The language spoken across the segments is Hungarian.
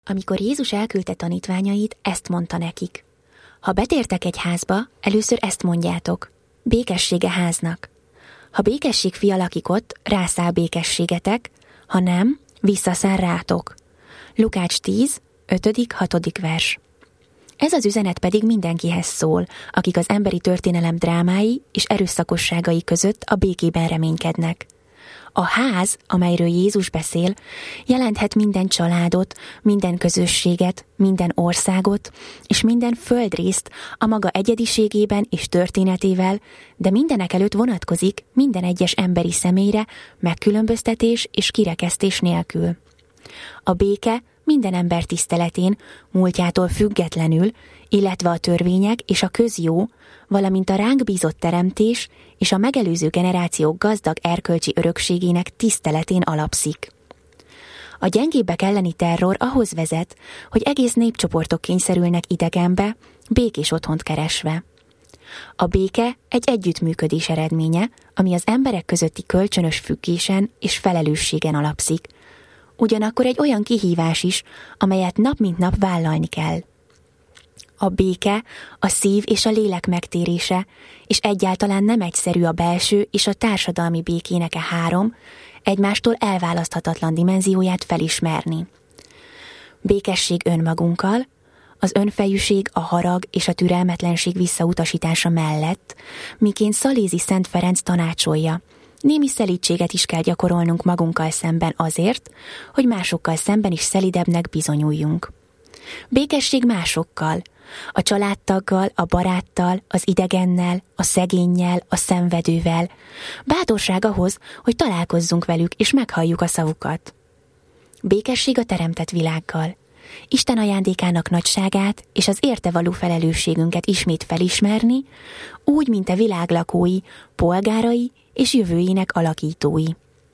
Amikor Jézus elküldte tanítványait, ezt mondta nekik. Ha betértek egy házba, először ezt mondjátok. Békessége háznak. Ha békesség fia lakik ott, rászáll békességetek, ha nem, visszaszáll rátok. Lukács 10, 5.-6. vers. Ez az üzenet pedig mindenkihez szól, akik az emberi történelem drámái és erőszakosságai között a békében reménykednek. A ház, amelyről Jézus beszél, jelenthet minden családot, minden közösséget, minden országot és minden földrészt a maga egyediségében és történetével, de mindenekelőtt vonatkozik minden egyes emberi személyre megkülönböztetés és kirekesztés nélkül. A béke minden ember tiszteletén, múltjától függetlenül, illetve a törvények és a közjó, valamint a ránk bízott teremtés és a megelőző generációk gazdag erkölcsi örökségének tiszteletén alapszik. A gyengébbek elleni terror ahhoz vezet, hogy egész népcsoportok kényszerülnek idegenbe, békés otthont keresve. A béke egy együttműködés eredménye, ami az emberek közötti kölcsönös függésen és felelősségen alapszik. Ugyanakkor egy olyan kihívás is, amelyet nap mint nap vállalni kell. A béke, a szív és a lélek megtérése, és egyáltalán nem egyszerű a belső és a társadalmi békének három, egymástól elválaszthatatlan dimenzióját felismerni. Békesség önmagunkkal, az önfejűség, a harag és a türelmetlenség visszautasítása mellett, miként Szalézi Szent Ferenc tanácsolja, némi szelídséget is kell gyakorolnunk magunkkal szemben azért, hogy másokkal szemben is szelidebbnek bizonyuljunk. Békesség másokkal, a családtaggal, a baráttal, az idegennel, a szegénnyel, a szenvedővel. Bátorság ahhoz, hogy találkozzunk velük és meghalljuk a szavukat. Békesség a teremtett világgal. Isten ajándékának nagyságát és az érte való felelősségünket ismét felismerni, úgy, mint a világ lakói, polgárai és jövőjének alakítói.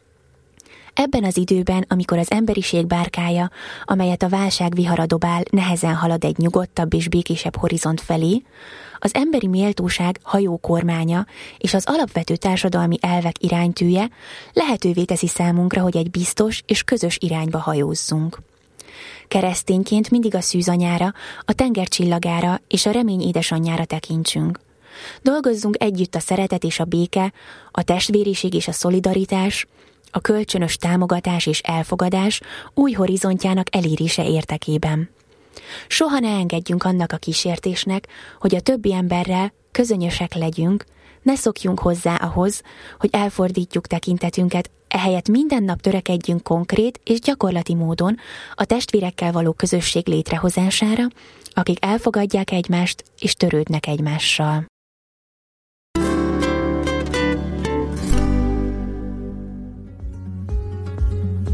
Ebben az időben, amikor az emberiség bárkája, amelyet a válság vihara dobál, nehezen halad egy nyugodtabb és békésebb horizont felé, az emberi méltóság hajókormánya és az alapvető társadalmi elvek iránytűje lehetővé teszi számunkra, hogy egy biztos és közös irányba hajózzunk. Keresztényként mindig a szűzanyára, a tenger csillagára és a remény édesanyjára tekintsünk. Dolgozzunk együtt a szeretet és a béke, a testvériség és a szolidaritás, a kölcsönös támogatás és elfogadás új horizontjának elérése érdekében. Soha ne engedjünk annak a kísértésnek, hogy a többi emberrel közönyösek legyünk, ne szokjunk hozzá ahhoz, hogy elfordítjuk tekintetünket, ehelyett minden nap törekedjünk konkrét és gyakorlati módon a testvérekkel való közösség létrehozására, akik elfogadják egymást és törődnek egymással.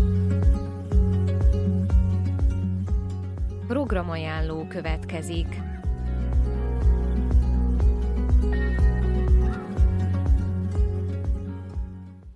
Programajánló következik.